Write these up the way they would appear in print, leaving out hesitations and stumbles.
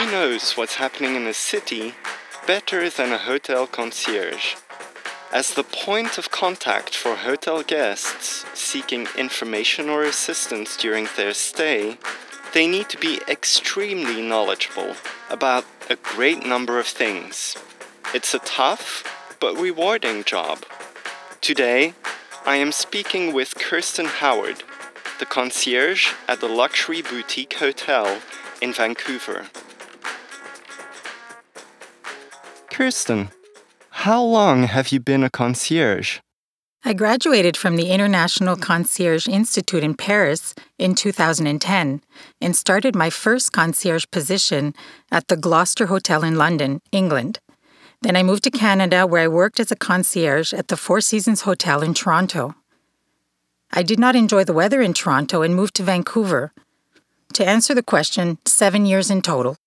knows what's happening in a city better than a hotel concierge? As the point of contact for hotel guests seeking information or assistance during their stay, they need to be extremely knowledgeable about a great number of things. It's a tough but rewarding job. Today, I am speaking with Kirsten Howard, the concierge at the Luxury Boutique Hotel in Vancouver. Kirsten, how long have you been a concierge? I graduated from the International Concierge Institute in Paris in 2010 and started my first concierge position at the Gloucester Hotel in London, England. Then I moved to Canada, where I worked as a concierge at the Four Seasons Hotel in Toronto. I did not enjoy the weather in Toronto and moved to Vancouver. To answer the question, 7 years in total.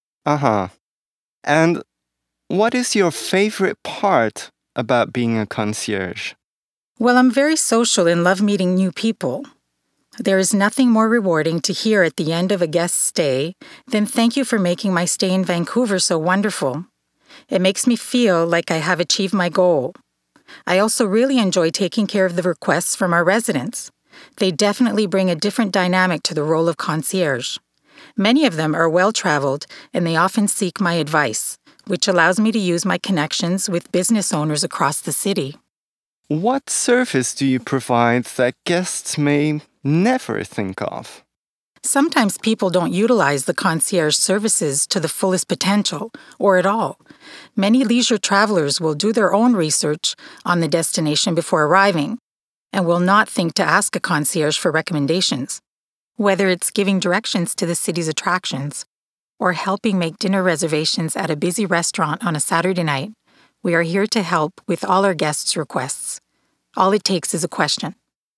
And what is your favorite part about being a concierge? Well, I'm very social and love meeting new people. There is nothing more rewarding to hear at the end of a guest's stay than "Thank you for making my stay in Vancouver so wonderful." It makes me feel like I have achieved my goal. I also really enjoy taking care of the requests from our residents. They definitely bring a different dynamic to the role of concierge. Many of them are well-traveled, and they often seek my advice, which allows me to use my connections with business owners across the city. What service do you provide that guests may never think of? Sometimes people don't utilize the concierge services to the fullest potential, or at all. Many leisure travelers will do their own research on the destination before arriving, and will not think to ask a concierge for recommendations. Whether it's giving directions to the city's attractions, or helping make dinner reservations at a busy restaurant on a Saturday night, we are here to help with all our guests' requests. All it takes is a question.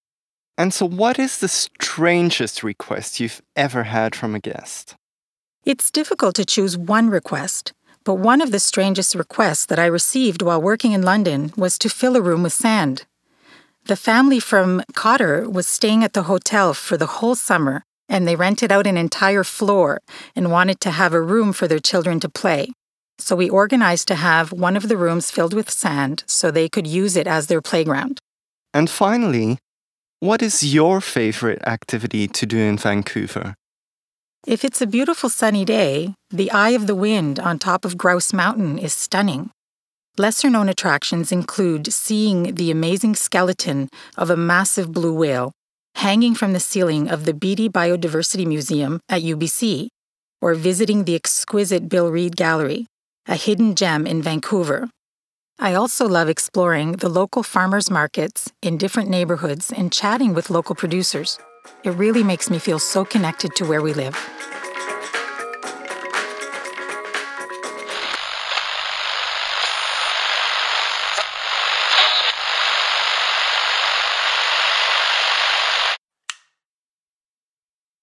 And so what is the strangest request you've ever had from a guest? It's difficult to choose one request, but one of the strangest requests that I received while working in London was to fill a room with sand. The family from Qatar was staying at the hotel for the whole summer, and they rented out an entire floor and wanted to have a room for their children to play. So we organized to have one of the rooms filled with sand so they could use it as their playground. And finally, what is your favorite activity to do in Vancouver? If it's a beautiful sunny day, the Eye of the Wind on top of Grouse Mountain is stunning. Lesser-known attractions include seeing the amazing skeleton of a massive blue whale hanging from the ceiling of the Beatty Biodiversity Museum at UBC, or visiting the exquisite Bill Reid Gallery, a hidden gem in Vancouver. I also love exploring the local farmers' markets in different neighborhoods and chatting with local producers. It really makes me feel so connected to where we live.